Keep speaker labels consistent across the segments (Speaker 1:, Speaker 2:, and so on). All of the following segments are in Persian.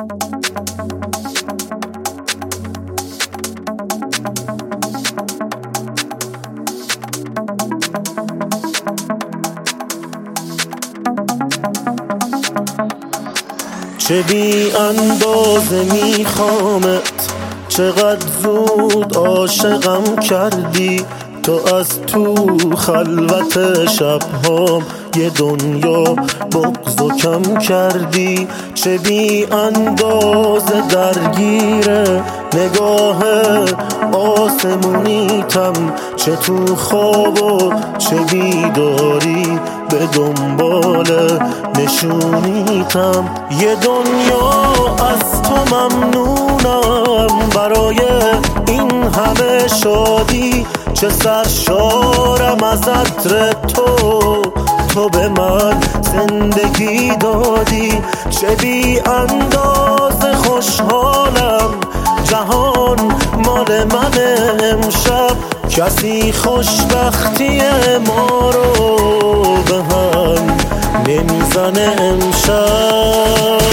Speaker 1: چه بی اندازه میخوامت، چقدر زود عاشقم کردی. تو از تو خلوت شبهام یه دنیا بغض و کم کردی. چه بی اندازه درگیره نگاه آسمونیتم، چه تو خواب و چه بیداری به دنبال نشونیتم. یه دنیا از تو ممنونم برای این همه شادی. چه سرشارم از عطر تو به من زندگی دادی. چه بی اندازه خوشحالم، جهان مال من امشب. کسی خوشبختی ما رو به هم نمیزنه امشب.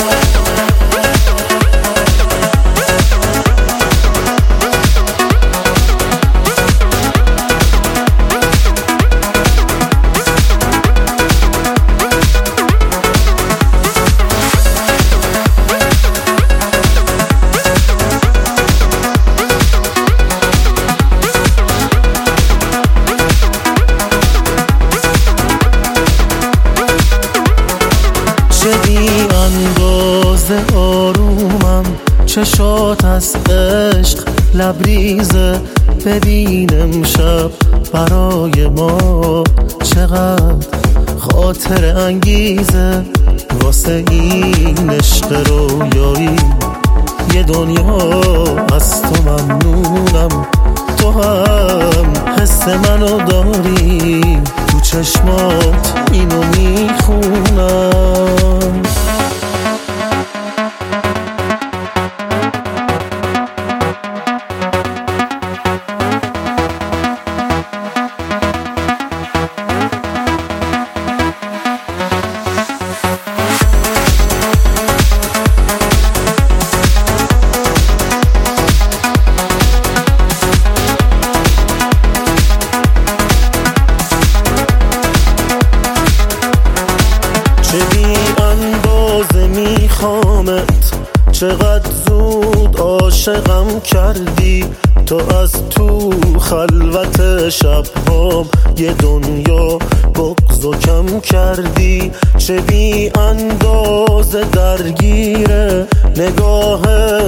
Speaker 1: چه بی اندازه آرومم، چشات از عشق لبریزه. ببین امشب برای ما چقدر خاطر انگیزه. واسه این عشق رویایی یه دنیا از تو ممنونم. تو هم حس منو داری، تو چشمات اینو میخونم. چه بی اندازه میخوامت، چقدر زود عاشقم کردی. تو از تو خلوت شبهام یه دنیا بغض و کم کردی. چه بی اندازه درگیره نگاه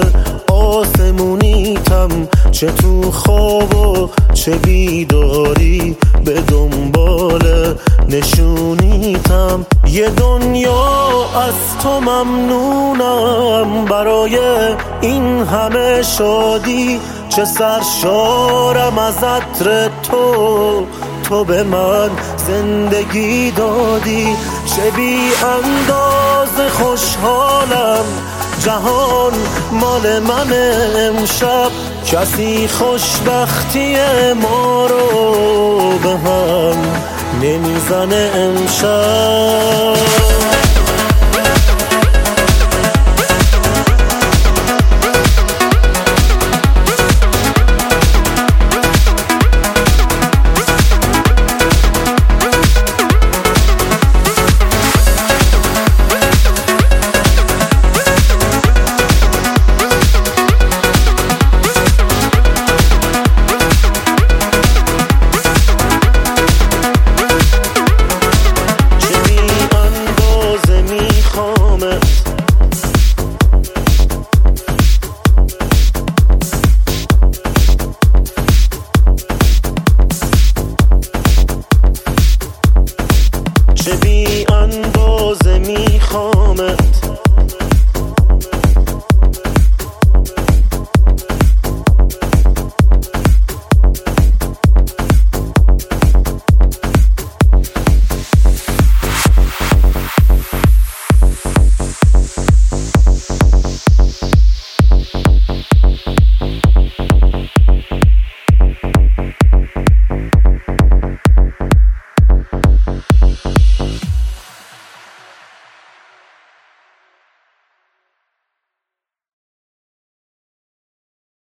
Speaker 1: آسمونیتم، چه تو خواب و چه بیداری به دنبال نشونیتم. یه دنیا از تو ممنونم برای این همه شادی. چه سرشارم از عطر تو به من زندگی دادی. چه بی اندازه خوشحالم، جهان مال من امشب. کسی خوشبختی ما رو به هم نمیزنه امشب.